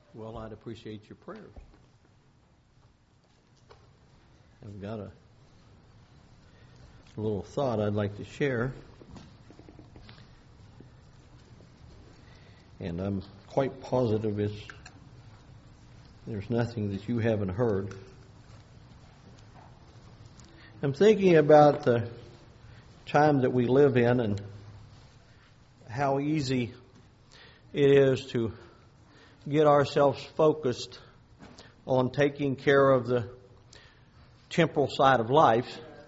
Well, I'd appreciate your prayers. I've got a little thought I'd like to share. And I'm quite positive there's nothing that you haven't heard. I'm thinking about the time that we live in and how easy it is to get ourselves focused on taking care of the temporal side of life.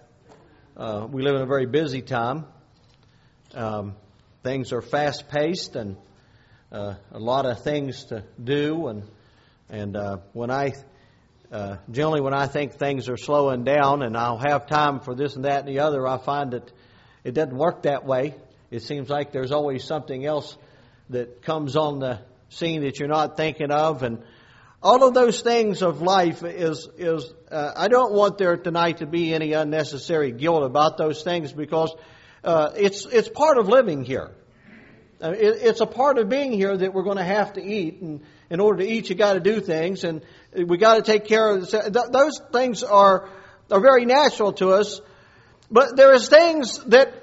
We live in a very busy time. Things are fast-paced and a lot of things to do. And when I think things are slowing down and I'll have time for this and that and the other, I find that it doesn't work that way. It seems like there's always something else that comes on the scene that you're not thinking of, and all of those things of life is I don't want there tonight to be any unnecessary guilt about those things, because it's part of living here. It's a part of being here that we're going to have to eat, and in order to eat, you got to do things, and we got to take care of those things are very natural to us. But there is things that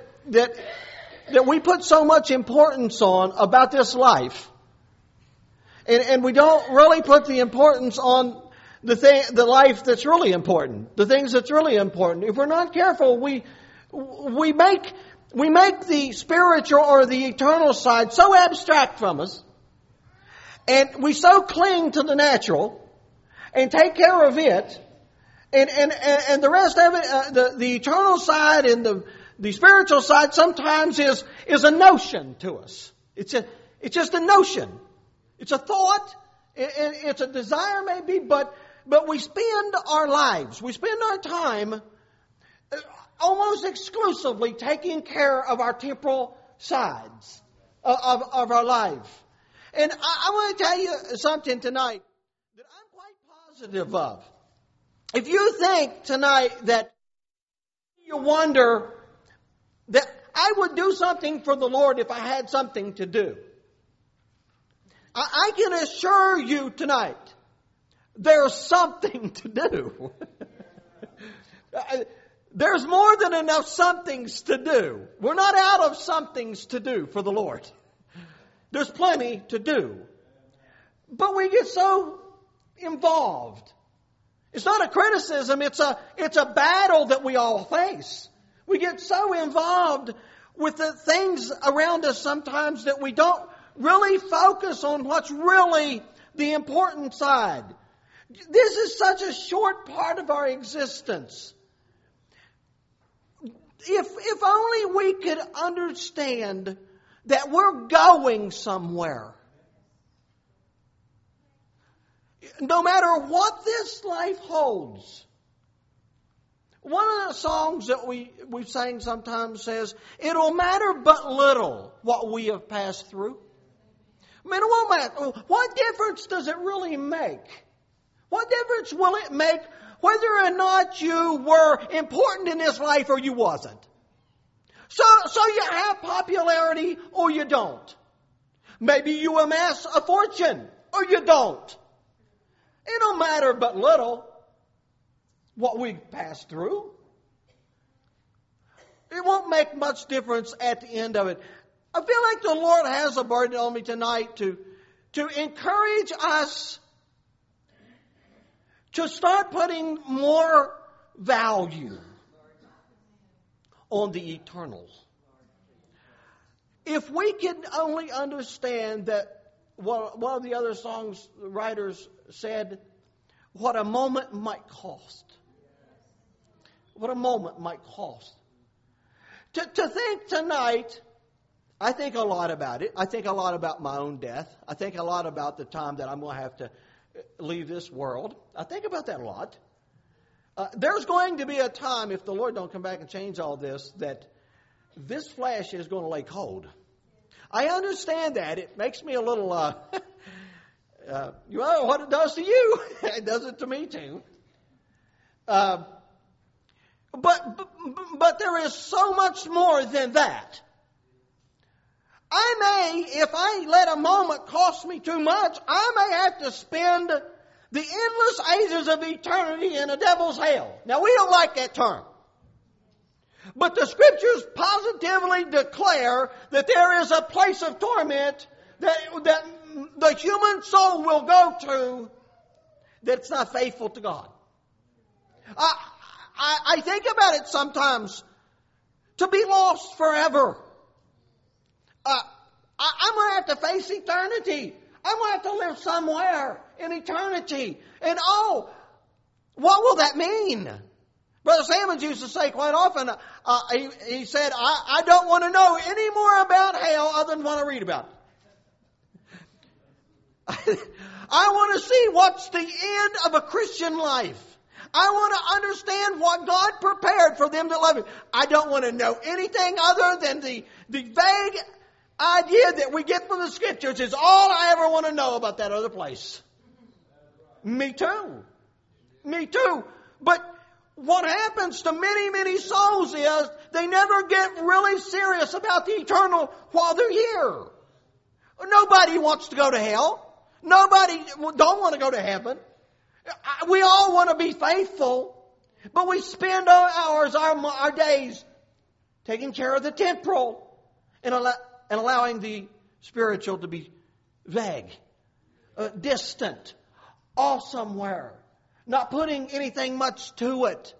we put so much importance on about this life. And we don't really put the importance on the life that's really important, the things that's really important. If we're not careful, we make the spiritual or the eternal side so abstract from us, and we so cling to the natural and take care of it, and the rest of it, the eternal side and the spiritual side sometimes is a notion to us. It's just a notion. It's a thought, it's a desire maybe, but we spend our lives, we spend our time almost exclusively taking care of our temporal sides of our life. And I want to tell you something tonight that I'm quite positive of. If you think tonight that you wonder that I would do something for the Lord if I had something to do, I can assure you tonight, there's something to do. There's more than enough somethings to do. We're not out of somethings to do for the Lord. There's plenty to do. But we get so involved. It's not a criticism, it's a battle that we all face. We get so involved with the things around us sometimes that we don't really focus on what's really the important side. This is such a short part of our existence. If only we could understand that we're going somewhere. No matter what this life holds. One of the songs that we sang sometimes says, it'll matter but little what we have passed through. I mean, it won't matter. What difference does it really make? What difference will it make whether or not you were important in this life or you wasn't? So you have popularity or you don't. Maybe you amass a fortune or you don't. It don't matter but little what we pass through. It won't make much difference at the end of it. I feel like the Lord has a burden on me tonight to encourage us to start putting more value on the eternal. If we can only understand that one of the other songs writers said, what a moment might cost. What a moment might cost. To think tonight, I think a lot about it. I think a lot about my own death. I think a lot about the time that I'm going to have to leave this world. I think about that a lot. There's going to be a time, if the Lord don't come back and change all this, that this flesh is going to lay cold. I understand that. It makes me a little, you know what it does to you. It does it to me too. But there is so much more than that. I may, if I let a moment cost me too much, I may have to spend the endless ages of eternity in a devil's hell. Now, we don't like that term. But the Scriptures positively declare that there is a place of torment that the human soul will go to that's not faithful to God. I think about it sometimes. To be lost forever. I'm going to have to face eternity. I'm going to have to live somewhere in eternity. And what will that mean? Brother Sammons used to say quite often, he said, I don't want to know any more about hell other than what I read about it. I want to see what's the end of a Christian life. I want to understand what God prepared for them that love Him. I don't want to know anything other than the vague idea that we get from the Scriptures is all I ever want to know about that other place. Me too. Me too. But what happens to many, many souls is they never get really serious about the eternal while they're here. Nobody wants to go to hell. Nobody don't want to go to heaven. We all want to be faithful, but we spend our hours, our days, taking care of the temporal and allowing the spiritual to be vague, distant, off somewhere, not putting anything much to it.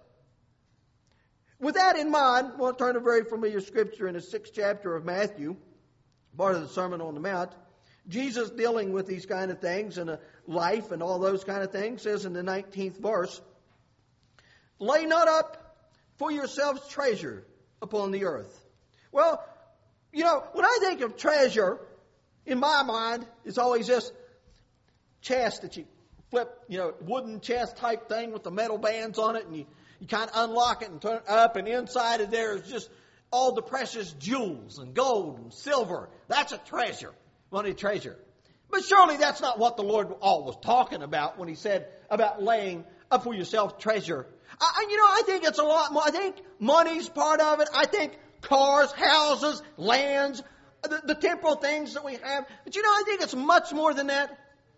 With that in mind, we'll turn to a very familiar scripture in the 6th chapter of Matthew, part of the Sermon on the Mount. Jesus, dealing with these kind of things and life and all those kind of things, says in the 19th verse, "Lay not up for yourselves treasure upon the earth." Well, when I think of treasure, in my mind, it's always this chest that you flip, wooden chest type thing with the metal bands on it, and you kind of unlock it and turn it up, and inside of there is just all the precious jewels and gold and silver. That's a treasure. Money treasure. But surely that's not what the Lord all was talking about when He said about laying up for yourself treasure. I think it's a lot more. I think money's part of it. I think cars, houses, lands, the temporal things that we have. But I think it's much more than that.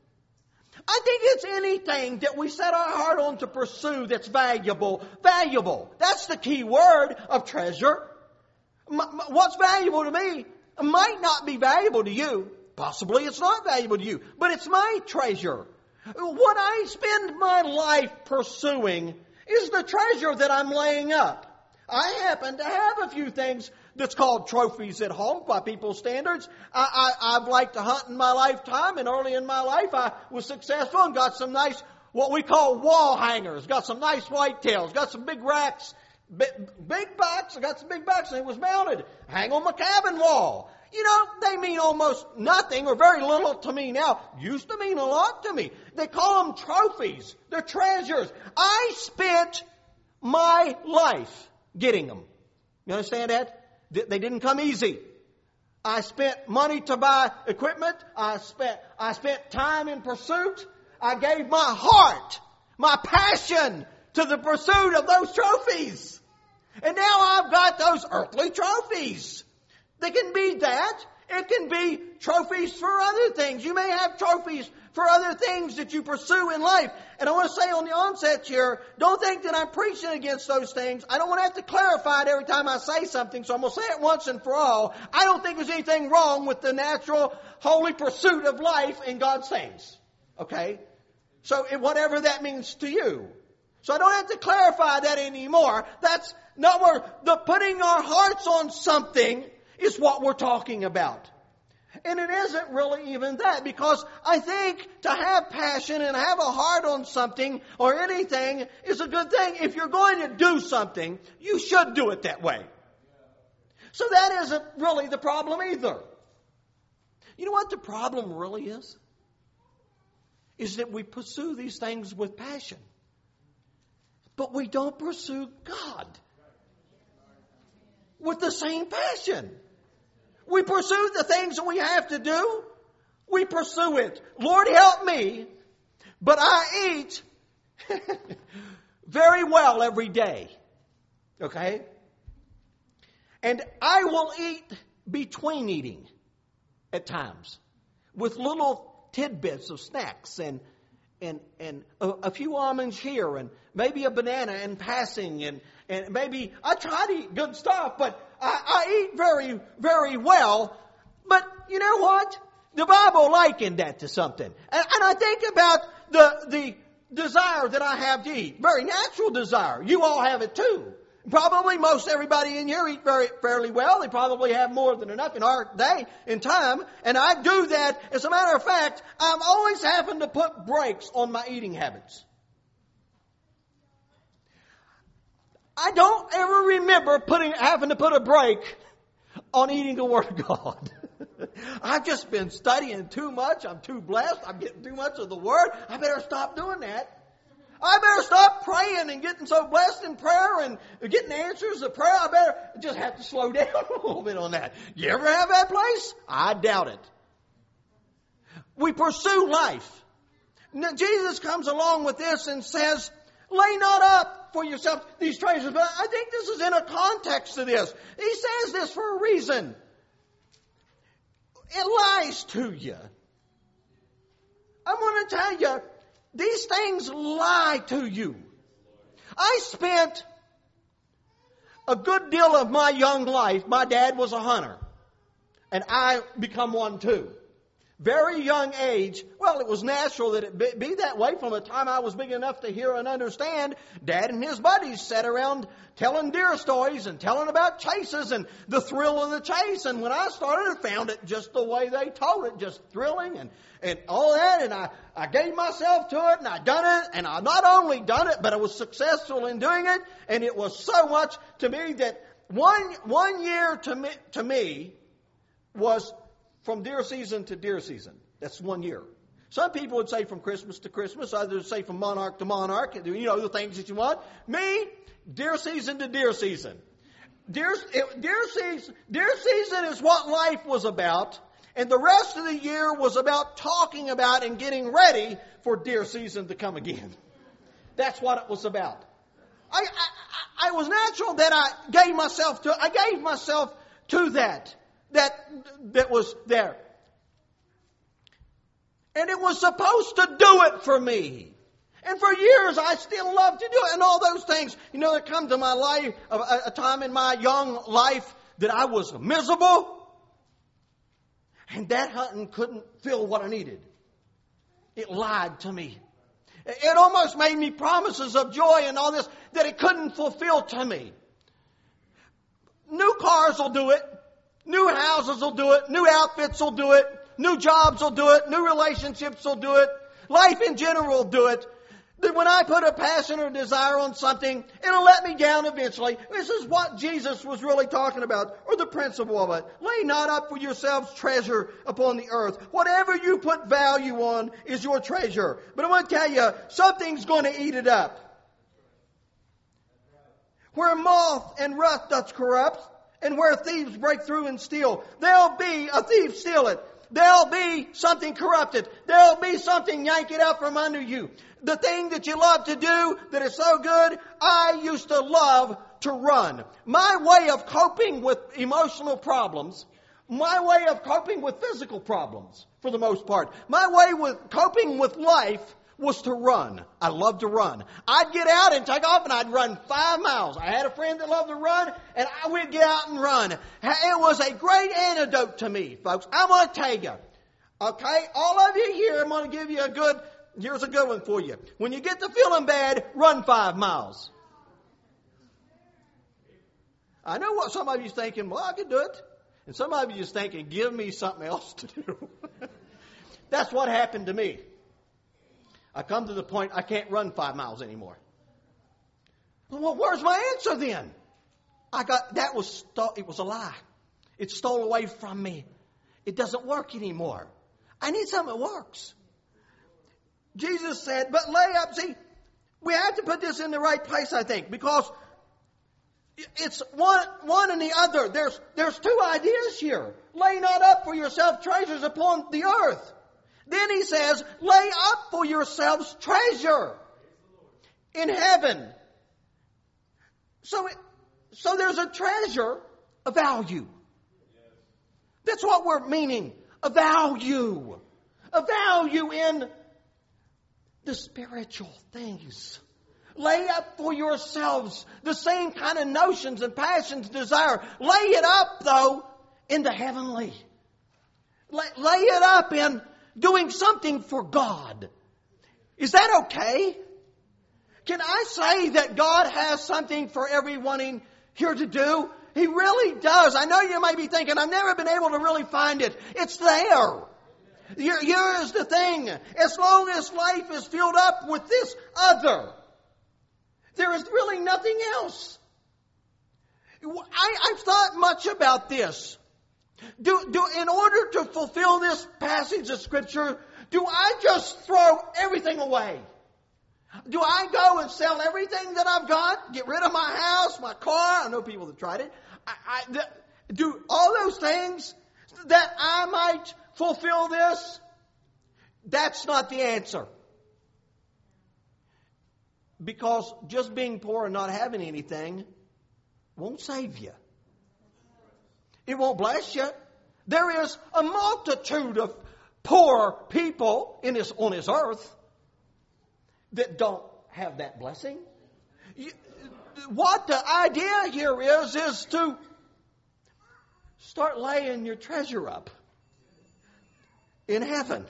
I think it's anything that we set our heart on to pursue that's valuable. Valuable. That's the key word of treasure. What's valuable to me might not be valuable to you. Possibly it's not valuable to you, but it's my treasure. What I spend my life pursuing is the treasure that I'm laying up. I happen to have a few things that's called trophies at home by people's standards. I've liked to hunt in my lifetime, and early in my life I was successful and got some nice, what we call wall hangers, got some nice whitetails, got some big racks, big bucks, I got some big bucks, and it was mounted. Hang on my cabin wall. They mean almost nothing or very little to me now. Used to mean a lot to me. They call them trophies. They're treasures. I spent my life getting them. You understand that? They didn't come easy. I spent money to buy equipment. I spent time in pursuit. I gave my heart, my passion to the pursuit of those trophies. And now I've got those earthly trophies. They can be that. It can be trophies for other things. You may have trophies for other things that you pursue in life. And I want to say on the onset here, don't think that I'm preaching against those things. I don't want to have to clarify it every time I say something, so I'm going to say it once and for all. I don't think there's anything wrong with the natural, holy pursuit of life in God's things. Okay? So whatever that means to you. So I don't have to clarify that anymore. That's not where the putting our hearts on something is what we're talking about. And it isn't really even that, because I think to have passion and have a heart on something or anything is a good thing. If you're going to do something, you should do it that way. So that isn't really the problem either. You know what the problem really is? Is that we pursue these things with passion, but we don't pursue God with the same passion. We pursue the things that we have to do. We pursue it. Lord, help me, but I eat very well every day. Okay? And I will eat between eating. at times with little tidbits of snacks and a few almonds here and maybe a banana in passing and maybe I try to eat good stuff, but I eat very, very well. But you know what? The Bible likened that to something. And I think about the desire that I have to eat. Very natural desire. You all have it too. Probably most everybody in here eat fairly well. They probably have more than enough in our day and time. And I do that. As a matter of fact, I'm always having to put brakes on my eating habits. I don't ever remember having to put a brake on eating the Word of God. I've just been studying too much. I'm too blessed. I'm getting too much of the Word. I better stop doing that. I better stop praying and getting so blessed in prayer and getting answers to prayer. I better just have to slow down a little bit on that. You ever have that place? I doubt it. We pursue life. Now, Jesus comes along with this and says, lay not up for yourself these treasures. But I think this is in a context to this. He says this for a reason. It lies to you. I'm going to tell you, these things lie to you. I spent a good deal of my young life. My dad was a hunter, and I become one too. Very young age. Well, it was natural that it be that way from the time I was big enough to hear and understand. Dad and his buddies sat around telling deer stories and telling about chases and the thrill of the chase. And when I started, I found it just the way they told it, just thrilling and all that. And I gave myself to it and I done it. And I not only done it, but I was successful in doing it. And it was so much to me that one year to me was from deer season to deer season. That's 1 year. Some people would say from Christmas to Christmas. Others would say from monarch to monarch. You know, the things that you want. Me, deer season to deer season. Deer season is what life was about. And the rest of the year was about talking about and getting ready for deer season to come again. That's what it was about. I was natural that I gave myself to that. That was there. And it was supposed to do it for me. And for years I still love to do it. And all those things, there come to my life, a time in my young life that I was miserable. And that hunting couldn't fill what I needed. It lied to me. It almost made me promises of joy and all this that it couldn't fulfill to me. New cars will do it. New houses will do it. New outfits will do it. New jobs will do it. New relationships will do it. Life in general will do it. That when I put a passion or desire on something, it'll let me down eventually. This is what Jesus was really talking about, or the principle of it. Lay not up for yourselves treasure upon the earth. Whatever you put value on is your treasure. But I want to tell you, something's going to eat it up. Where moth and rust doth corrupt, and where thieves break through and steal, there'll be a thief steal it. There'll be something corrupted. There'll be something yank it out from under you. The thing that you love to do that is so good, I used to love to run. My way of coping with emotional problems, my way of coping with physical problems, for the most part, my way with coping with life was to run. I loved to run. I'd get out and take off and I'd run 5 miles. I had a friend that loved to run and I would get out and run. It was a great antidote to me, folks. I'm going to tell you. Okay, all of you here, I'm going to give you here's a good one for you. When you get to feeling bad, run 5 miles. I know what some of you are thinking, well, I can do it. And some of you are just thinking, give me something else to do. That's what happened to me. I come to the point I can't run 5 miles anymore. Well, where's my answer then? It was a lie. It stole away from me. It doesn't work anymore. I need something that works. Jesus said, but lay up. See, we have to put this in the right place, I think, because it's one and the other. There's two ideas here. Lay not up for yourself treasures upon the earth. Then he says, lay up for yourselves treasure in heaven. So there's a treasure of value. That's what we're meaning a value in the spiritual things. Lay up for yourselves the same kind of notions and passions, desire. Lay it up, though, in the heavenly. Lay it up in doing something for God. Is that okay? Can I say that God has something for everyone in here to do? He really does. I know you may be thinking, I've never been able to really find it. It's there. Here's the thing. As long as life is filled up with this other, there is really nothing else. I've thought much about this. In order to fulfill this passage of Scripture, do I just throw everything away? Do I go and sell everything that I've got? Get rid of my house, my car? I know people that tried it. Do all those things that I might fulfill this? That's not the answer. Because just being poor and not having anything won't save you. It won't bless you. There is a multitude of poor people on this earth that don't have that blessing. What the idea here is to start laying your treasure up in heaven.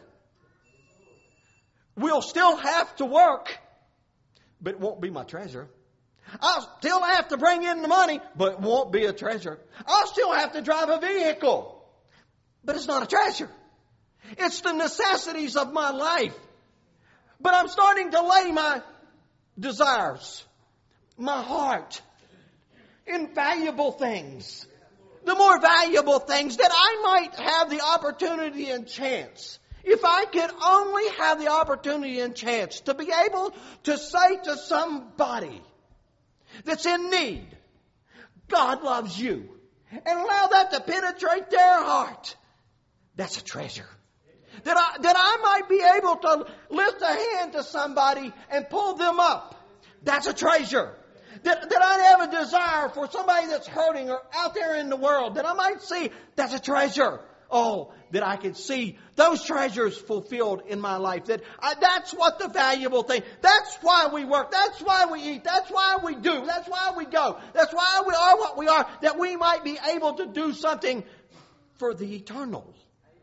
We'll still have to work, but it won't be my treasure. I'll still have to bring in the money, but it won't be a treasure. I'll still have to drive a vehicle, but it's not a treasure. It's the necessities of my life. But I'm starting to lay my desires, my heart, in valuable things. The more valuable things that I might have the opportunity and chance. If I could only have the opportunity and chance to be able to say to somebody that's in need, God loves you, and allow that to penetrate their heart, that's a treasure. That I might be able to lift a hand to somebody and pull them up, that's a treasure. That I have a desire for somebody that's hurting or out there in the world, that I might see, that's a treasure. Oh, that I could see those treasures fulfilled in my life. That's what the valuable thing. That's why we work. That's why we eat. That's why we do. That's why we go. That's why we are what we are. That we might be able to do something for the eternal.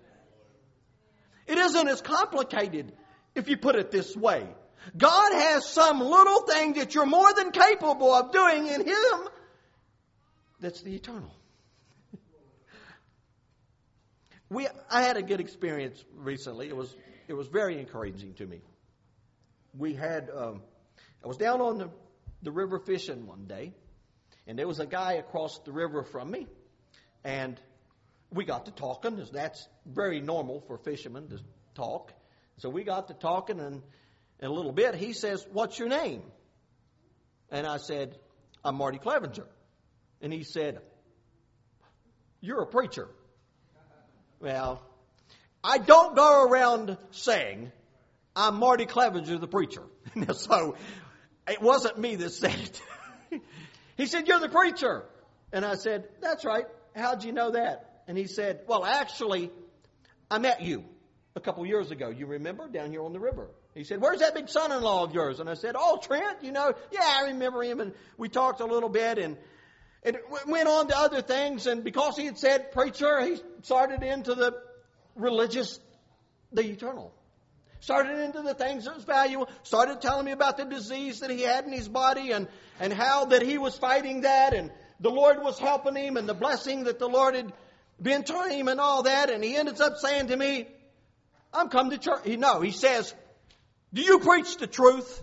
It isn't as complicated if you put it this way. God has some little thing that you're more than capable of doing in Him. That's the eternal. I had a good experience recently. It was very encouraging to me. I was down on the river fishing one day, and there was a guy across the river from me, and we got to talking. That's very normal for fishermen to talk. So we got to talking, and in a little bit, he says, "What's your name?" And I said, "I'm Marty Clevenger." And he said, "You're a preacher." Well, I don't go around saying, "I'm Marty Clevenger, the preacher." So it wasn't me that said it. He said, "You're the preacher." And I said, "That's right. How'd you know that?" And he said, "Well, actually, I met you a couple years ago. You remember? Down here on the river." He said, "Where's that big son-in-law of yours?" And I said, "Oh, Trent, yeah, I remember him." And we talked a little bit, and it went on to other things. And because he had said preacher, he started into the religious, the eternal. Started into the things that was valuable. Started telling me about the disease that he had in his body, and how that he was fighting that, and the Lord was helping him, and the blessing that the Lord had been to him and all that. And he ended up saying to me, "I'm come to church." He says, "Do you preach the truth?"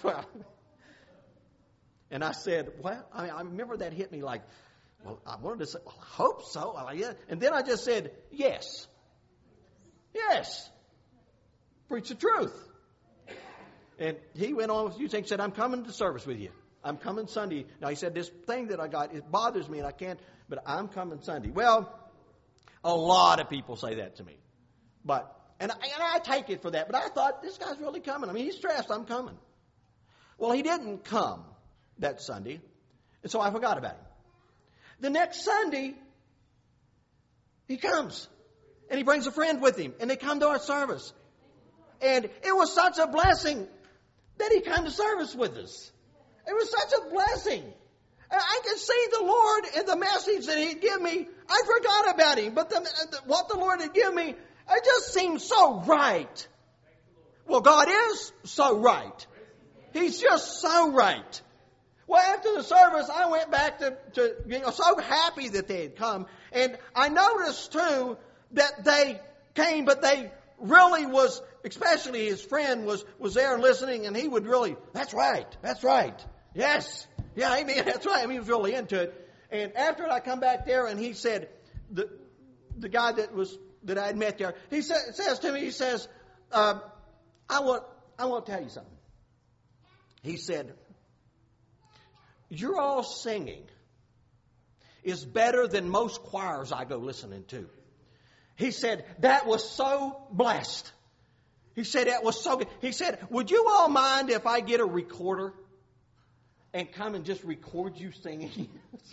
And I said, "Well," I remember that hit me like, well, I wanted to say, well, I hope so. And then I just said, yes. Yes. Preach the truth. And he went on with you and said, "I'm coming to service with you. I'm coming Sunday." Now he said, "This thing that I got, it bothers me and I can't, but I'm coming Sunday." Well, a lot of people say that to me. And I take it for that. But I thought, this guy's really coming. I mean, he's stressed. I'm coming. Well, he didn't come that Sunday. And so I forgot about him. The next Sunday, he comes. And he brings a friend with him. And they come to our service. And it was such a blessing that he came to service with us. It was such a blessing. And I could see the Lord in the message that He'd give me. I forgot about Him. But what the Lord had given me, it just seemed so right. Well, God is so right. He's just so right. Well, after the service, I went back to so happy that they had come. And I noticed, too, that they came, but they really was, especially his friend was there listening, and he would really, that's right, yes, yeah, amen, that's right. I mean, he was really into it. And after I come back there, and he said, the guy that I had met there, he says to me, he says, I want to tell you something. He said, your all singing is better than most choirs I go listening to. He said, that was so blessed. He said, that was so good. He said, would you all mind if I get a recorder and come and just record you singing?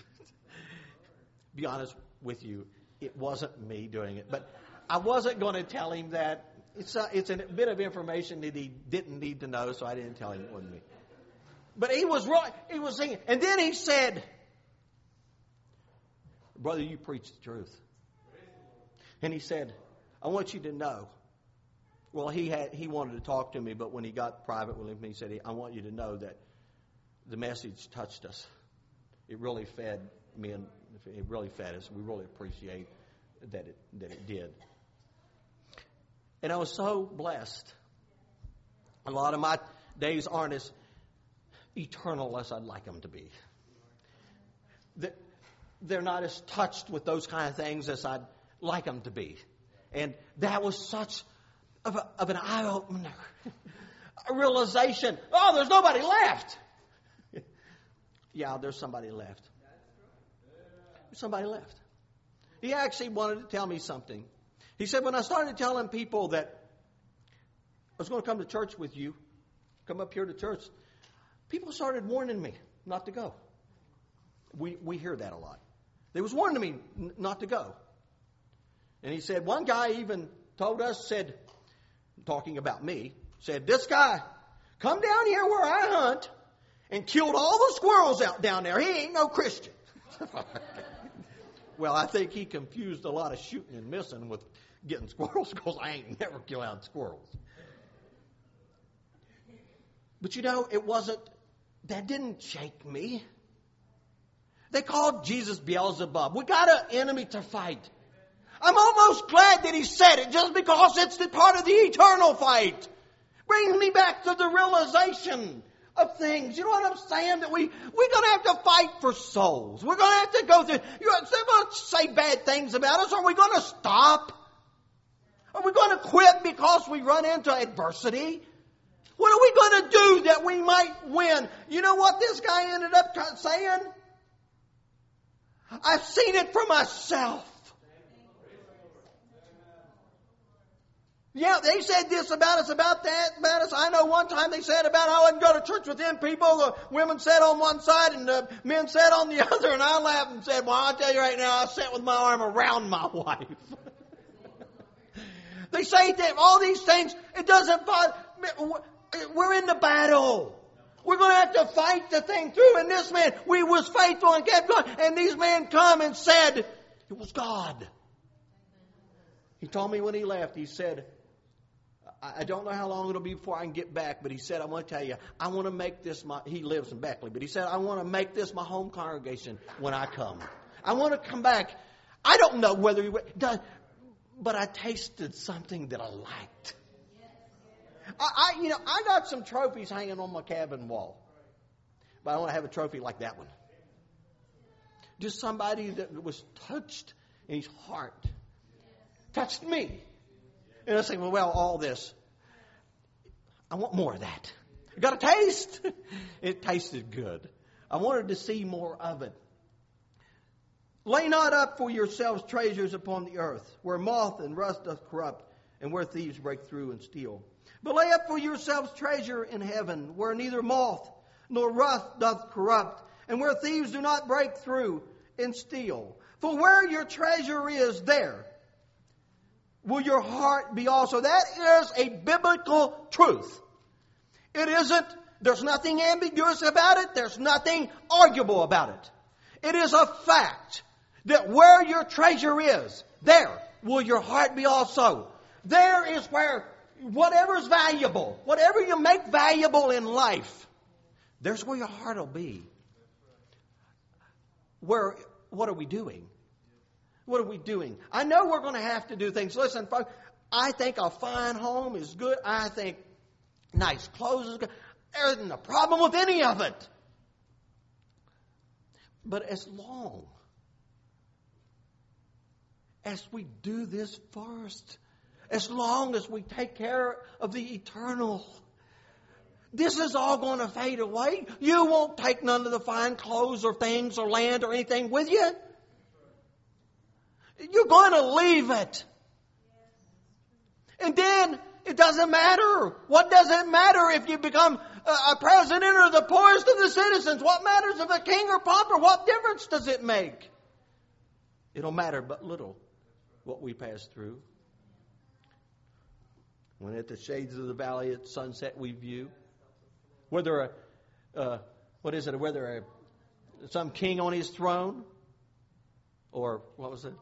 Be honest with you, it wasn't me doing it. But I wasn't going to tell him that. It's a bit of information that he didn't need to know, so I didn't tell him it wasn't me. But he was right. He was singing. And then he said, brother, you preach the truth. And he said, I want you to know. Well, he wanted to talk to me, but when he got private with me, he said, I want you to know that the message touched us. It really fed me, and it really fed us. We really appreciate that it did. And I was so blessed. A lot of my days aren't as eternal as I'd like them to be. They're not as touched with those kind of things as I'd like them to be. And that was such of an eye-opener. A realization, oh, there's nobody left. Yeah, there's somebody left. Somebody left. He actually wanted to tell me something. He said, when I started telling people that I was going to come to church with you, come up here to church, people started warning me not to go. We hear that a lot. They was warning me not to go. And he said, one guy even told us, said, talking about me, said, this guy come down here where I hunt and killed all the squirrels out down there. He ain't no Christian. Well, I think he confused a lot of shooting and missing with getting squirrels, because I ain't never killed out squirrels. But that didn't shake me. They called Jesus Beelzebub. We got an enemy to fight. I'm almost glad that he said it, just because it's the part of the eternal fight. Brings me back to the realization of things. You know what I'm saying? That we're going to have to fight for souls. We're going to have to go through. They're going to say bad things about us. Are we going to stop? Are we going to quit because we run into adversity? What are we going to do that we might win? You know what this guy ended up saying? I've seen it for myself. Yeah, they said this about us, about that, about us. I know one time they said about how I wouldn't go to church with them people. The women sat on one side and the men sat on the other. And I laughed and said, well, I'll tell you right now, I sat with my arm around my wife. They say that all these things, it doesn't bother. We're in the battle. We're going to have to fight the thing through. And this man, we was faithful and kept going. And these men come and said, it was God. He told me when he left, he said, I don't know how long it'll be before I can get back, but he said, I want to tell you, I want to make this he lives in Beckley, but he said, I want to make this my home congregation when I come. I want to come back. I don't know whether he does, but I tasted something that I liked. I got some trophies hanging on my cabin wall, but I want to have a trophy like that one. Just somebody that was touched in his heart. Touched me. And I say, well, all this, I want more of that. I got a taste. It tasted good. I wanted to see more of it. Lay not up for yourselves treasures upon the earth, where moth and rust doth corrupt, and where thieves break through and steal. But lay up for yourselves treasure in heaven, where neither moth nor rust doth corrupt, and where thieves do not break through and steal. For where your treasure is, there will your heart be also. That is a biblical truth. It isn't, there's nothing ambiguous about it. There's nothing arguable about it. It is a fact that where your treasure is, there will your heart be also. There is where whatever's valuable, whatever you make valuable in life, there's where your heart will be. What are we doing? What are we doing? I know we're going to have to do things. Listen, folks, I think a fine home is good. I think nice clothes is good. There isn't a problem with any of it. But as long as we do this first, as long as we take care of the eternal, this is all going to fade away. You won't take none of the fine clothes or things or land or anything with you. You're going to leave it. And then it doesn't matter. What does it matter if you become a president or the poorest of the citizens? What matters if a king or pauper? What difference does it make? It'll matter but little what we pass through. When at the shades of the valley at sunset we view, whether some king on his throne, or what was it?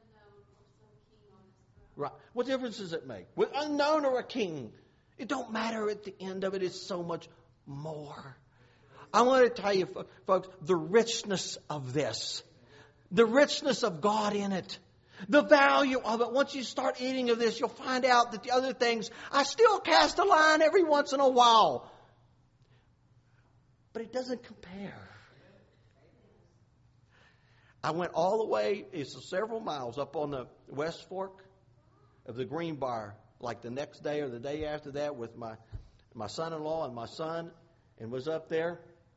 Right. What difference does it make? With unknown or a king? It don't matter at the end of it. It's so much more. I want to tell you, folks, the richness of this. The richness of God in it. The value of it. Once you start eating of this, you'll find out that the other things, I still cast a line every once in a while. But it doesn't compare. I went all the way, it's several miles up on the West Fork of the Greenbrier, like the next day or the day after that with my son-in-law and my son, and was up there.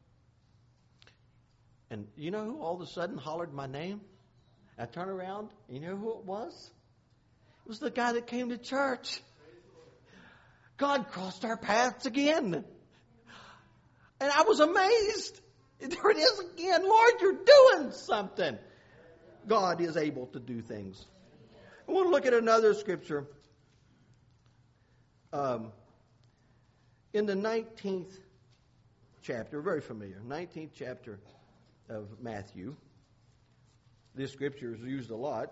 And you know who all of a sudden hollered my name? I turned around, and you know who it was? It was the guy that came to church. God crossed our paths again. And I was amazed. There it is again. Lord, you're doing something. God is able to do things. I want to look at another scripture. In the 19th chapter, very familiar, 19th chapter of Matthew. This scripture is used a lot.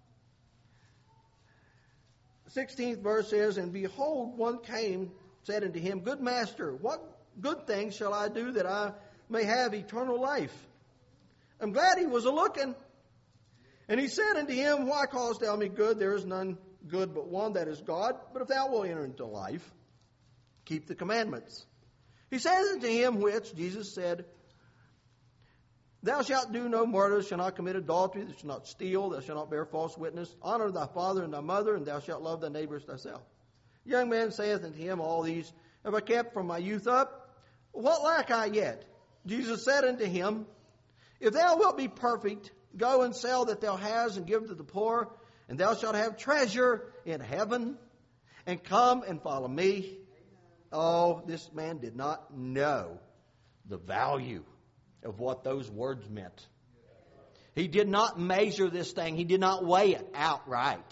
16th verse says, "And behold, one came, said unto him, Good master, what good things shall I do that I may have eternal life? I'm glad he was a-looking. And he said unto him, Why callest thou me good? There is none good but one, that is God. But if thou wilt enter into life, keep the commandments. He says unto him, which Jesus said, Thou shalt do no murder, shalt not commit adultery, thou shalt not steal, thou shalt not bear false witness, honor thy father and thy mother, and thou shalt love thy neighbor as thyself. The young man saith unto him, All these have I kept from my youth up. What lack I yet? Jesus said unto him, If thou wilt be perfect, go and sell that thou hast, and give to the poor, and thou shalt have treasure in heaven, and come and follow me. Oh, this man did not know the value of what those words meant. He did not measure this thing. He did not weigh it outright.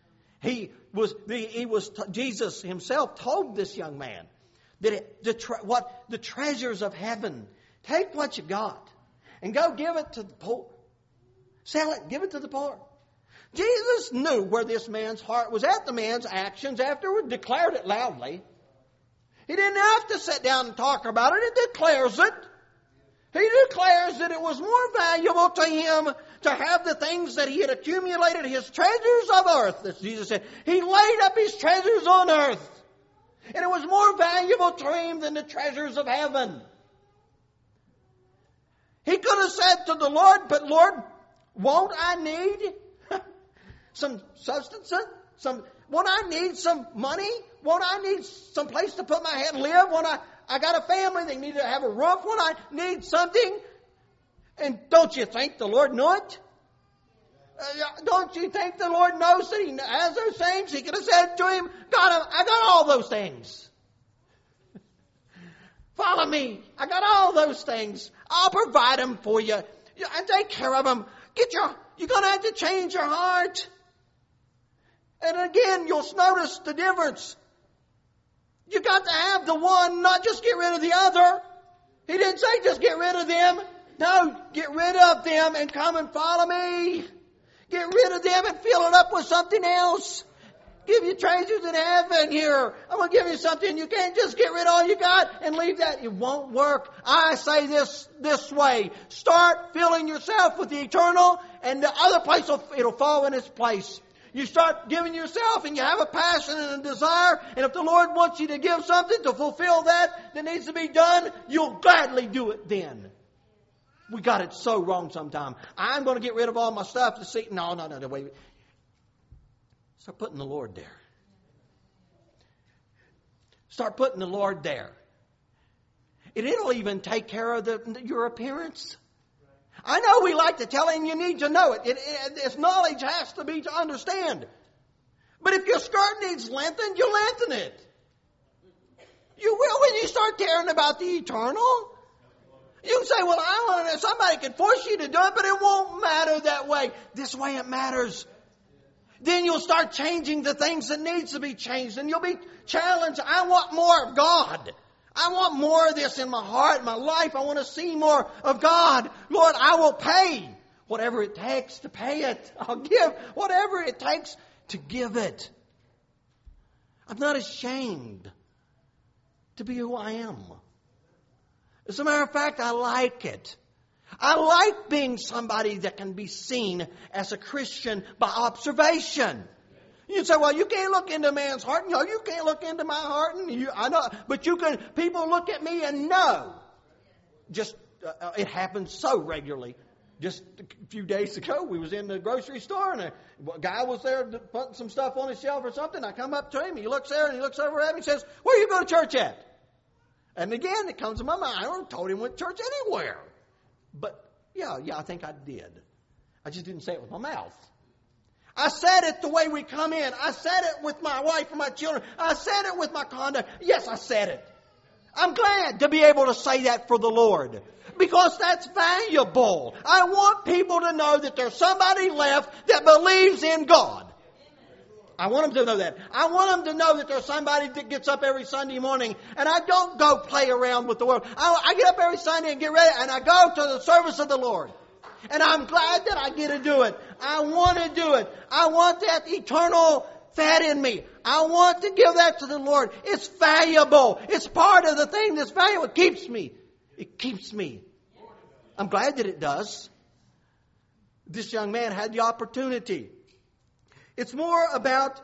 Jesus himself told this young man that the treasures of heaven, take what you got and go give it to the poor. Sell it, give it to the poor. Jesus knew where this man's heart was at. The man's actions afterward declared it loudly. He didn't have to sit down and talk about it. It declares it. He declares that it was more valuable to him to have the things that he had accumulated, his treasures of earth, as Jesus said. He laid up his treasures on earth. And it was more valuable to him than the treasures of heaven. He could have said to the Lord, But Lord, won't I need some substance? Won't I need some money? Won't I need some place to put my head and live? Won't I got a family, they need to have a roof. Won't I need something? And don't you think the Lord knew it? Don't you think the Lord knows that He has those things? He could have said to him, God, I got all those things. Follow me. I got all those things. I'll provide them for you. I take care of them. You're going to have to change your heart. And again, you'll notice the difference. You got to have the one, not just get rid of the other. He didn't say just get rid of them. No, get rid of them and come and follow me. Get rid of them and fill it up with something else. Give you treasures in heaven here. I'm going to give you something. You can't just get rid of all you got and leave that. It won't work. I say this way. Start filling yourself with the eternal, and the other place it'll fall in its place. You start giving yourself, and you have a passion and a desire, and if the Lord wants you to give something to fulfill that needs to be done, you'll gladly do it then. We got it so wrong sometimes. I'm going to get rid of all my stuff to see. No, wait. Start putting the Lord there. Start putting the Lord there. And it'll even take care of your appearance. I know we like to tell him you need to know it. This knowledge has to be to understand. But if your skirt needs lengthened, you lengthen it. You will when you start caring about the eternal. You say, well, I want to, somebody can force you to do it, but it won't matter that way. This way it matters. Then you'll start changing the things that needs to be changed, and you'll be challenged. I want more of God. I want more of this in my heart, my life. I want to see more of God. Lord, I will pay whatever it takes to pay it. I'll give whatever it takes to give it. I'm not ashamed to be who I am. As a matter of fact, I like it. I like being somebody that can be seen as a Christian by observation. You say, well, you can't look into a man's heart. No, you can't look into my heart. I know, but you can. People look at me and know. Just it happens so regularly. Just a few days ago, we was in the grocery store, and a guy was there putting some stuff on his shelf or something. I come up to him. He looks there, and he looks over at me and says, "Where you go to church at?" And again, it comes to my mind. I don't told him went to church anywhere. But, yeah, I think I did. I just didn't say it with my mouth. I said it the way we come in. I said it with my wife and my children. I said it with my conduct. Yes, I said it. I'm glad to be able to say that for the Lord. Because that's valuable. I want people to know that there's somebody left that believes in God. I want them to know that. I want them to know that there's somebody that gets up every Sunday morning, and I don't go play around with the world. I get up every Sunday and get ready, and I go to the service of the Lord. And I'm glad that I get to do it. I want to do it. I want that eternal fat in me. I want to give that to the Lord. It's valuable. It's part of the thing that's valuable. It keeps me. It keeps me. I'm glad that it does. This young man had the opportunity. It's more about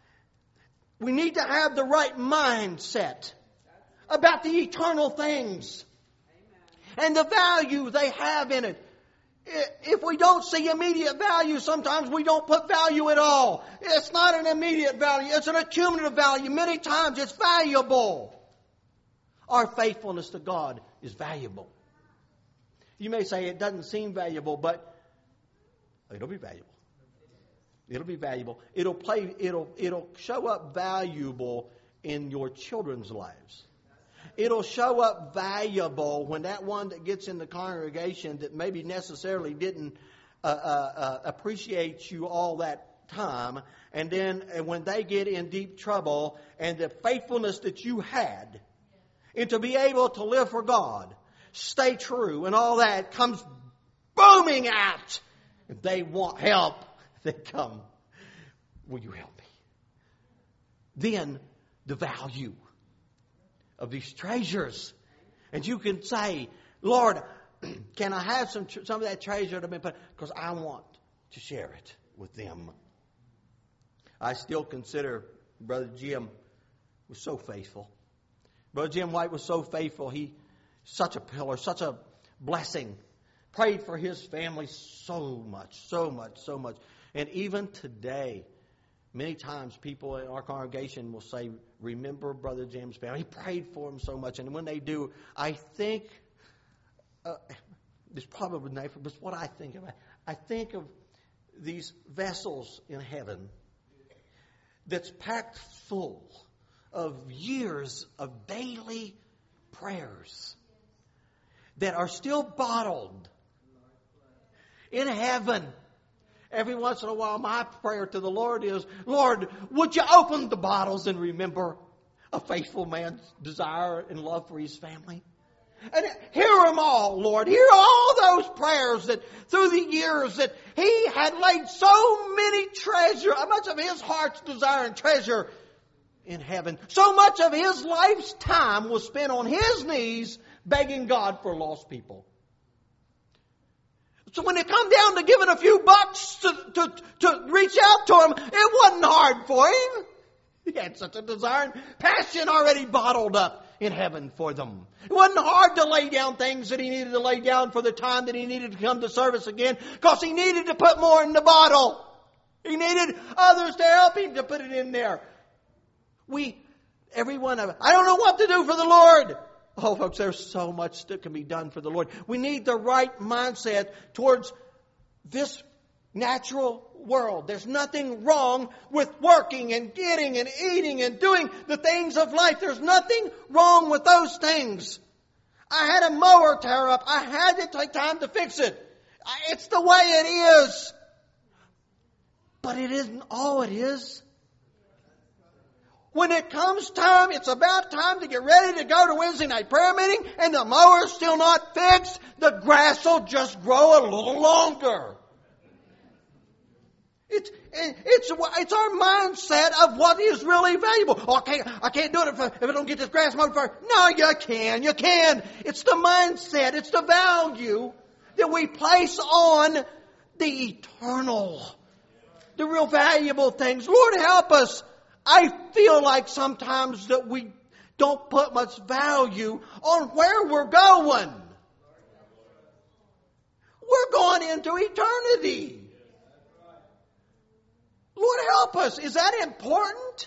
we need to have the right mindset about the eternal things and the value they have in it. If we don't see immediate value, sometimes we don't put value at all. It's not an immediate value. It's an accumulative value. Many times it's valuable. Our faithfulness to God is valuable. You may say it doesn't seem valuable, but it'll be valuable. It'll be valuable. It'll show up valuable in your children's lives. It'll show up valuable when that one that gets in the congregation that maybe necessarily didn't appreciate you all that time, and then when they get in deep trouble, and the faithfulness that you had, and to be able to live for God, stay true, and all that comes booming out. If they want help, they come, will you help me? Then the value of these treasures. And you can say, Lord, can I have some of that treasure to be put? Because I want to share it with them. I still consider Brother Jim was so faithful. Brother Jim White was so faithful. He such a pillar, such a blessing. Prayed for his family so much. And even today, many times people in our congregation will say, remember Brother Jim's family. He prayed for him so much. And when they do, I think, it's probably not, but it's what I think of. I think of these vessels in heaven that's packed full of years of daily prayers that are still bottled in heaven. every once in a while, my prayer to the Lord is, Lord, would you open the bottles and remember a faithful man's desire and love for his family? And hear them all, Lord. Hear all those prayers that through the years that he had laid so many treasure, much of his heart's desire and treasure in heaven. So much of his life's time was spent on his knees begging God for lost people. So when it come down to giving a few bucks to reach out to him, it wasn't hard for him. He had such a desire and passion already bottled up in heaven for them. It wasn't hard to lay down things that he needed to lay down for the time that he needed to come to service again, because he needed to put more in the bottle. He needed others to help him to put it in there. Every one of us, I don't know what to do for the Lord. Oh, folks, there's so much that can be done for the Lord. We need the right mindset towards this natural world. There's nothing wrong with working and getting and eating and doing the things of life. There's nothing wrong with those things. I had a mower tear up. I had to take time to fix it. It's the way it is. But it isn't all it is. When it comes time, it's about time to get ready to go to Wednesday night prayer meeting, and the mower's still not fixed, the grass will just grow a little longer. It's our mindset of what is really valuable. Oh, I can't do it if I don't get this grass mowed first. No, you can. You can. It's the mindset. It's the value that we place on the eternal, the real valuable things. Lord, help us. I feel like sometimes that we don't put much value on where we're going. We're going into eternity. Lord, help us. Is that important?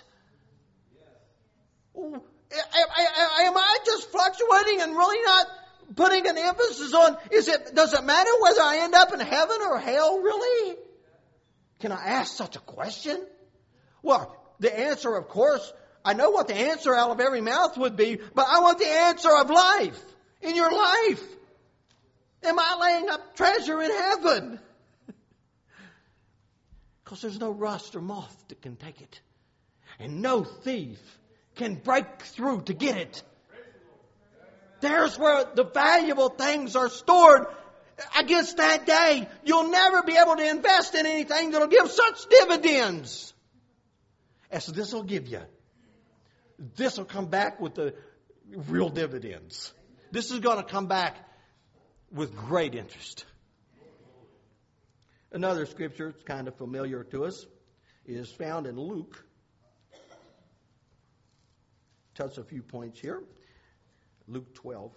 Am I just fluctuating and really not putting an emphasis on, does it matter whether I end up in heaven or hell, really? Can I ask such a question? Well, the answer, of course, I know what the answer out of every mouth would be, but I want the answer of life. In your life, am I laying up treasure in heaven? Because there's no rust or moth that can take it. And no thief can break through to get it. There's where the valuable things are stored against that day. You'll never be able to invest in anything that'll give such dividends as this will give you. This will come back with the real dividends. This is going to come back with great interest. Another scripture that's kind of familiar to us is found in Luke. Touch a few points here. Luke 12.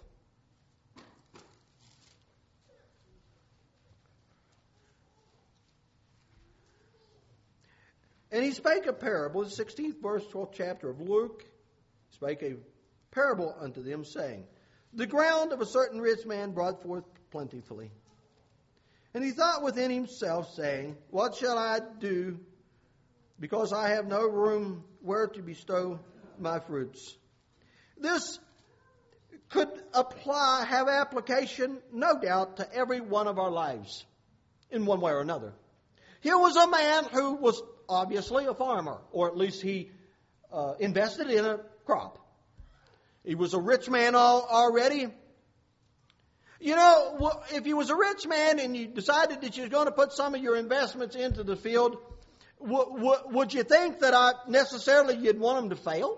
And he spake a parable, the 16th verse, 12th chapter of Luke. He spake a parable unto them, saying, The ground of a certain rich man brought forth plentifully. And he thought within himself, saying, What shall I do, because I have no room where to bestow my fruits? This could have application, no doubt, to every one of our lives, in one way or another. Here was a man who was obviously a farmer, or at least he invested in a crop. He was a rich man already. You know, if you was a rich man and you decided that you were going to put some of your investments into the field, would you think that necessarily you'd want them to fail?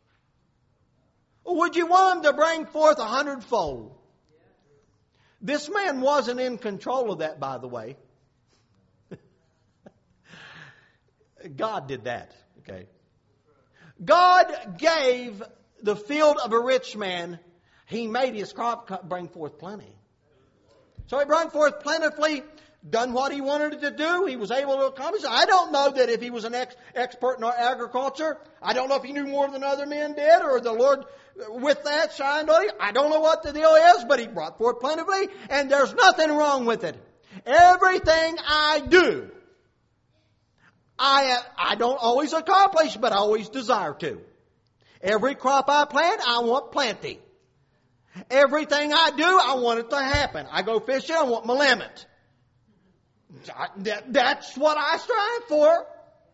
Or would you want them to bring forth 100-fold? This man wasn't in control of that, by the way. God did that. Okay. God gave the field of a rich man. He made his crop bring forth plenty. So he brought forth plentifully, done what he wanted it to do. He was able to accomplish it. I don't know that if he was an expert in agriculture. I don't know if he knew more than other men did, or the Lord with that shined on him. I don't know what the deal is, but he brought forth plentifully, and there's nothing wrong with it. Everything I do, I don't always accomplish, but I always desire to. Every crop I plant, I want plenty. Everything I do, I want it to happen. I go fishing, I want my limit. That's what I strive for.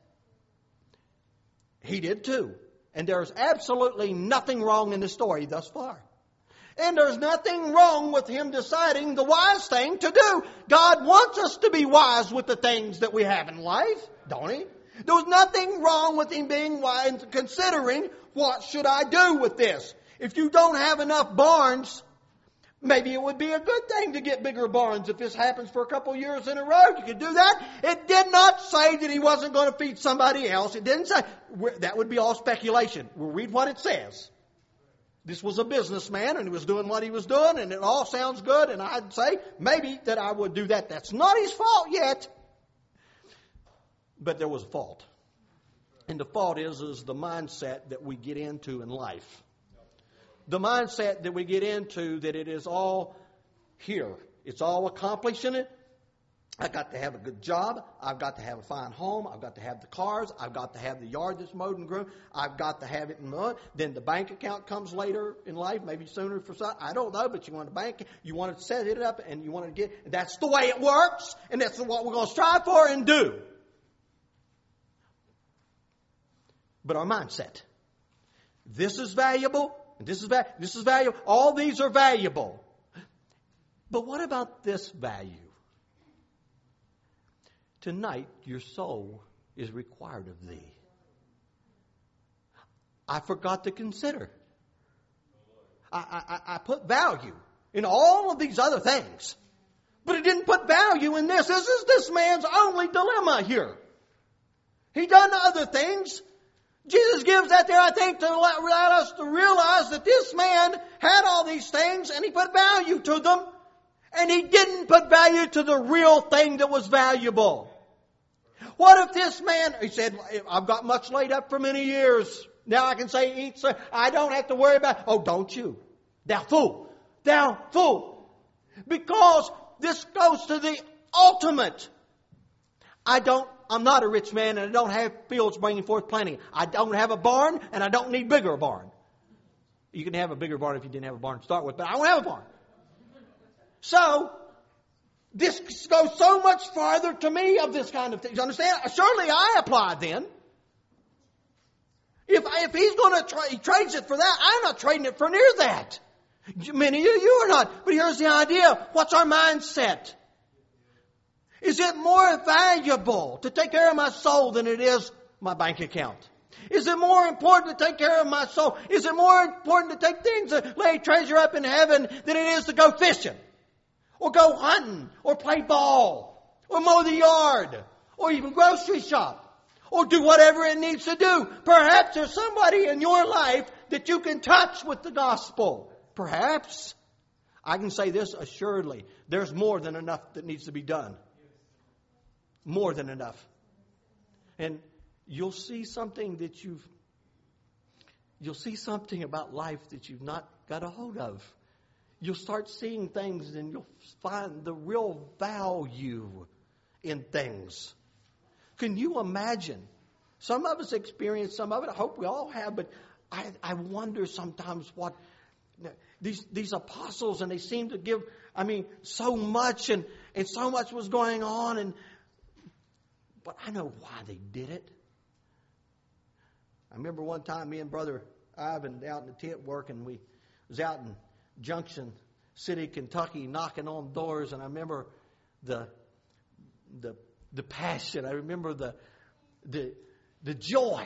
He did too. And there's absolutely nothing wrong in the story thus far. And there's nothing wrong with him deciding the wise thing to do. God wants us to be wise with the things that we have in life, don't He? There's nothing wrong with him being wise and considering, what should I do with this? If you don't have enough barns, maybe it would be a good thing to get bigger barns. If this happens for a couple of years in a row, you could do that. It did not say that he wasn't going to feed somebody else. It didn't say. That would be all speculation. We'll read what it says. This was a businessman and he was doing what he was doing and it all sounds good, and I'd say maybe that I would do that. That's not his fault yet. But there was a fault. And the fault is the mindset that we get into in life. The mindset that we get into that it is all here. It's all accomplishing it. I've got to have a good job. I've got to have a fine home. I've got to have the cars. I've got to have the yard that's mowed and groomed. I've got to have it in mud. Then the bank account comes later in life, maybe sooner for some. I don't know, but you want a bank. You want to set it up and you want to get. That's the way it works, and that's what we're going to strive for and do. But our mindset. This is valuable. This is valuable. All these are valuable. But what about this value? Tonight, your soul is required of thee. I forgot to consider. I put value in all of these other things. But it didn't put value in this. This is this man's only dilemma here. He done other things. Jesus gives that there, I think, to let us to realize that this man had all these things and he put value to them. And he didn't put value to the real thing that was valuable. What if this man, he said, I've got much laid up for many years. Now I can say, eat, so I don't have to worry about, oh, don't you? Thou fool. Thou fool. Because this goes to the ultimate. I'm not a rich man and I don't have fields bringing forth plenty. I don't have a barn and I don't need bigger barn. You can have a bigger barn if you didn't have a barn to start with, but I don't have a barn. So, this goes so much farther to me of this kind of thing. You understand? Surely I apply then. If he's going to he trades it for that, I'm not trading it for near that. Many of you are not. But here's the idea. What's our mindset? Is it more valuable to take care of my soul than it is my bank account? Is it more important to take care of my soul? Is it more important to take things, lay treasure up in heaven than it is to go fishing? Or go hunting, or play ball, or mow the yard, or even grocery shop, or do whatever it needs to do. Perhaps there's somebody in your life that you can touch with the gospel. Perhaps. I can say this assuredly. There's more than enough that needs to be done. More than enough. And you'll see something about life that you've not got a hold of. You'll start seeing things and you'll find the real value in things. Can you imagine? Some of us experience some of it. I hope we all have, but I wonder sometimes what these apostles, and they seem to give, so much and so much was going on, but I know why they did it. I remember one time me and Brother Ivan out in the tent working, we was out in Junction City, Kentucky, knocking on doors, and I remember the passion. I remember the joy.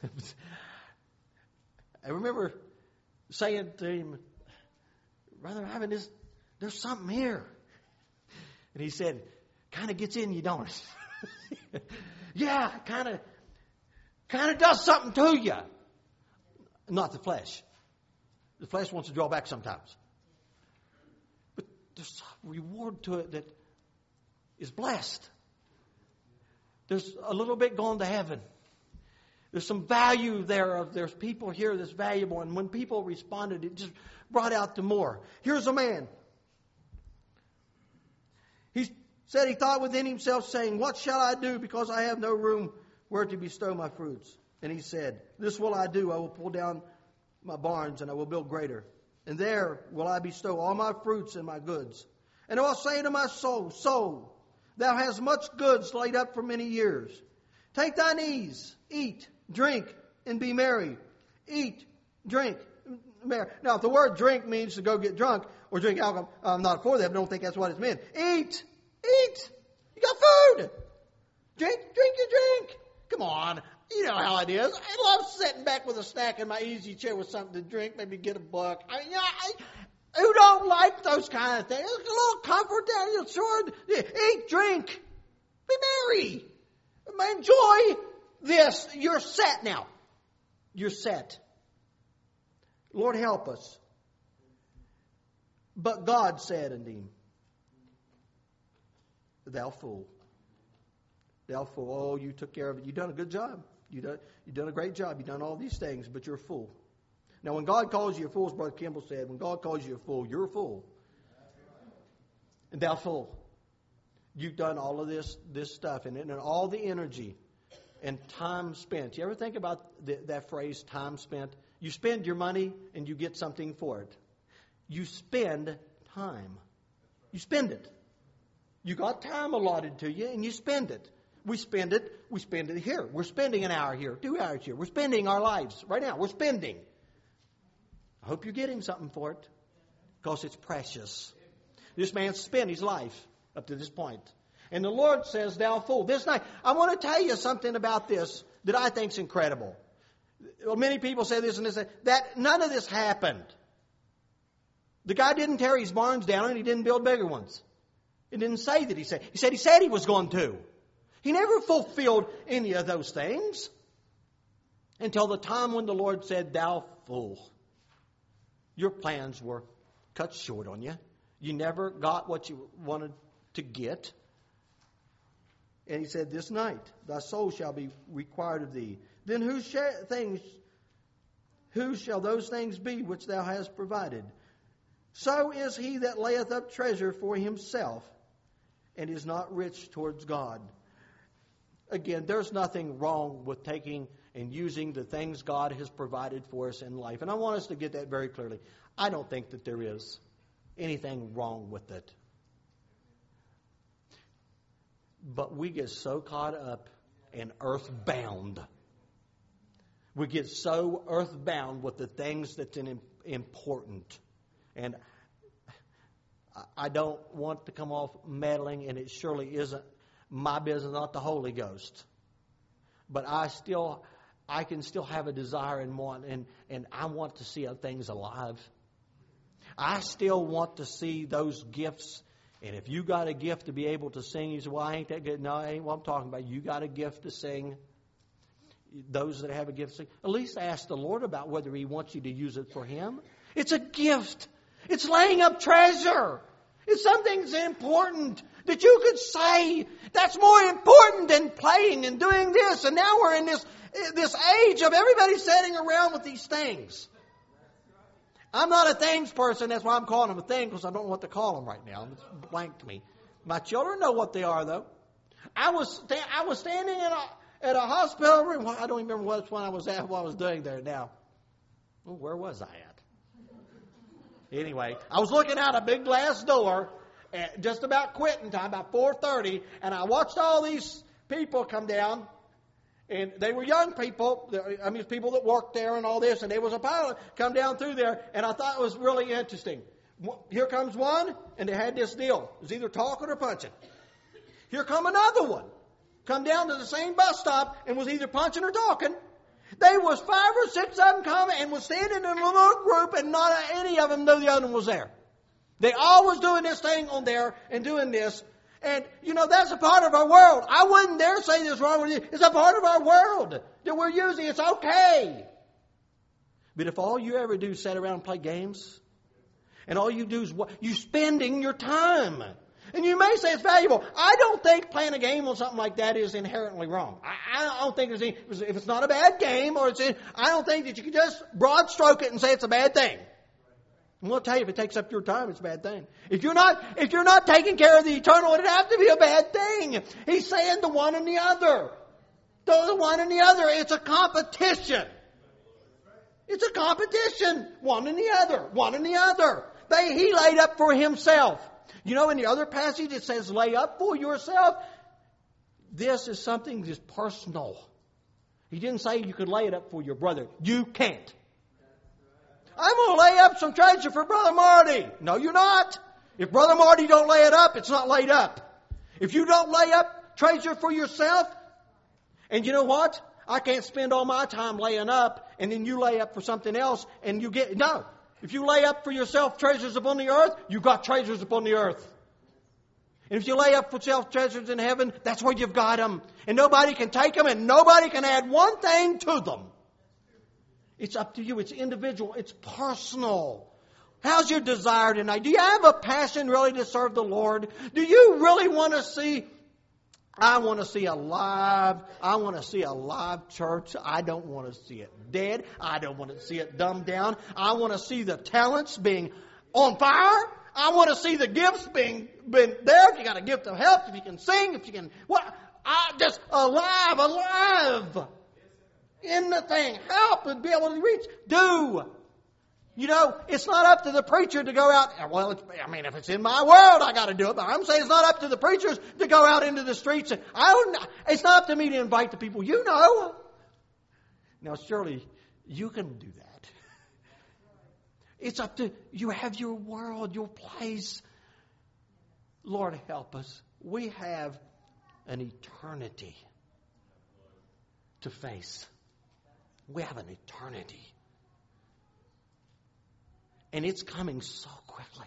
I remember saying to him, Brother Ivan, there's something here. And he said, kind of gets in you, don't it? Yeah, kind of does something to you. Not the flesh. The flesh wants to draw back sometimes. But there's a reward to it that is blessed. There's a little bit going to heaven. There's some value there. There's people here that's valuable. And when people responded, it just brought out the more. Here's a man. He said he thought within himself, saying, what shall I do, because I have no room where to bestow my fruits? And he said, this will I do. I will pull down my barns and I will build greater. And there will I bestow all my fruits and my goods. And I will say to my soul, soul, Thou hast much goods laid up for many years. Take thine ease, eat, drink, and be merry. Eat, drink, merry. Now, if the word drink means to go get drunk or drink alcohol, I'm not for that, but I don't think that's what it meant. Eat, eat. You got food. Drink your drink. Come on. You know how it is. I love sitting back with a snack in my easy chair with something to drink, maybe get a book. Who don't like those kind of things? A little comfort down your sword. Eat, drink, be merry. Enjoy this. You're set now. You're set. Lord, help us. But God said unto him, Thou fool. Thou fool. Oh, you took care of it. You've done a good job. You've done a great job. You've done all these things, but you're a fool. Now, when God calls you a fool, as Brother Kimball said, when God calls you a fool, you're a fool. And thou fool. You've done all of this stuff and all the energy and time spent. You ever think about that phrase, time spent? You spend your money and you get something for it. You spend time. You spend it. You got time allotted to you and you spend it. We spend it here. We're spending an hour here, 2 hours here. We're spending our lives right now. We're spending. I hope you're getting something for it because it's precious. This man spent his life up to this point. And the Lord says, Thou fool. This night, I want to tell you something about this that I think is incredible. Well, many people say this and this, that none of this happened. The guy didn't tear his barns down and he didn't build bigger ones. It didn't say that he said. He said he was going to. He never fulfilled any of those things until the time when the Lord said, Thou fool. Your plans were cut short on you. You never got what you wanted to get. And he said, This night thy soul shall be required of thee. Then whose shall those things be which thou hast provided? So is he that layeth up treasure for himself and is not rich towards God. Again, there's nothing wrong with taking and using the things God has provided for us in life. And I want us to get that very clearly. I don't think that there is anything wrong with it. But we get so caught up and earthbound. We get so earthbound with the things that's important. And I don't want to come off meddling, and it surely isn't my business, not the Holy Ghost. But I can still have a desire and want, and I want to see things alive. I still want to see those gifts. And if you got a gift to be able to sing, you say, well, I ain't that good. No, I ain't what I'm talking about. You got a gift to sing. Those that have a gift to sing, at least ask the Lord about whether He wants you to use it for Him. It's a gift. It's laying up treasure. It's something that's important that you could say that's more important than playing and doing this. And now we're in this age of everybody sitting around with these things. I'm not a things person. That's why I'm calling them a thing, because I don't know what to call them right now. It's blank to me. My children know what they are, though. I was standing at a hospital room. I don't even remember what one I was at, what I was doing there now. Well, where was I at? Anyway, I was looking out a big glass door at just about quitting time, about 4:30, and I watched all these people come down. And they were young people, I mean, people that worked there and all this, and there was a pilot come down through there, and I thought it was really interesting. Here comes one, and they had this deal. It was either talking or punching. Here come another one. Come down to the same bus stop, and was either punching or talking. There was 5 or 6 of them coming, and was standing in a little group, and not any of them knew the other one was there. They all was doing this thing on there, and doing this. And, that's a part of our world. I wouldn't dare say this wrong with you. It's a part of our world that we're using. It's okay. But if all you ever do is sit around and play games, and all you do is you're spending your time. And you may say it's valuable. I don't think playing a game on something like that is inherently wrong. I don't think if it's not a bad game, I don't think that you can just broad stroke it and say it's a bad thing. I'm going to tell you, if it takes up your time, it's a bad thing. If you're not taking care of the eternal, it'd have to be a bad thing. He's saying the one and the other. The one and the other. It's a competition. It's a competition. One and the other. One and the other. He laid up for himself. You know, in the other passage it says, lay up for yourself. This is something that's personal. He didn't say you could lay it up for your brother. You can't. I'm going to lay up some treasure for Brother Marty. No, you're not. If Brother Marty don't lay it up, it's not laid up. If you don't lay up treasure for yourself, and you know what? I can't spend all my time laying up, and then you lay up for something else, and you get... No. If you lay up for yourself treasures upon the earth, you've got treasures upon the earth. And if you lay up for yourself treasures in heaven, that's where you've got them. And nobody can take them, and nobody can add one thing to them. It's up to you. It's individual. It's personal. How's your desire tonight? Do you have a passion really to serve the Lord? Do you really want to see... I want to see a live church. I don't want to see it dead. I don't want to see it dumbed down. I want to see the talents being on fire. I want to see the gifts being there. If you got a gift of help, if you can sing, if you can, just alive in the thing. Help and be able to reach. Do. You know, it's not up to the preacher to go out. Well, if it's in my world, I got to do it. But I'm saying it's not up to the preachers to go out into the streets. And it's not up to me to invite the people. You know. Now, surely you can do that. It's up to you. Have your world, your place. Lord, help us. We have an eternity to face. We have an eternity. And it's coming so quickly.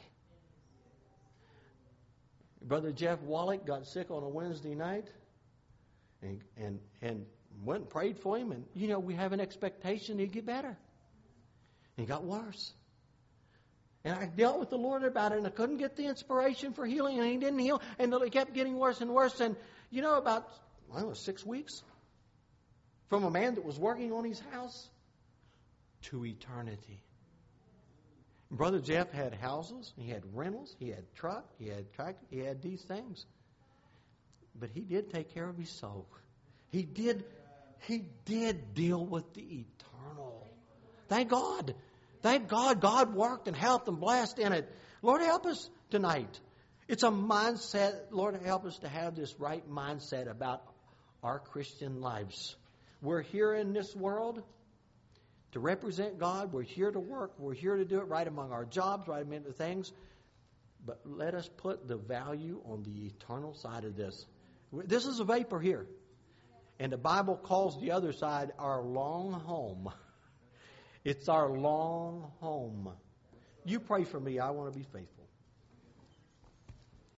Brother Jeff Wallach got sick on a Wednesday night and went and prayed for him. And, you know, we have an expectation he'd get better. And he got worse. And I dealt with the Lord about it, and I couldn't get the inspiration for healing, and he didn't heal. And it kept getting worse and worse. And, you know, about 6 weeks from a man that was working on his house to eternity. Brother Jeff had houses, he had rentals, he had truck, he had tractor, he had these things. But he did take care of his soul. He did deal with the eternal. Thank God. Thank God God worked and helped and blessed in it. Lord, help us tonight. It's a mindset. Lord, help us to have this right mindset about our Christian lives. We're here in this world to represent God. We're here to work. We're here to do it right among our jobs, right among the things. But let us put the value on the eternal side of this. This is a vapor here. And the Bible calls the other side our long home. It's our long home. You pray for me. I want to be faithful.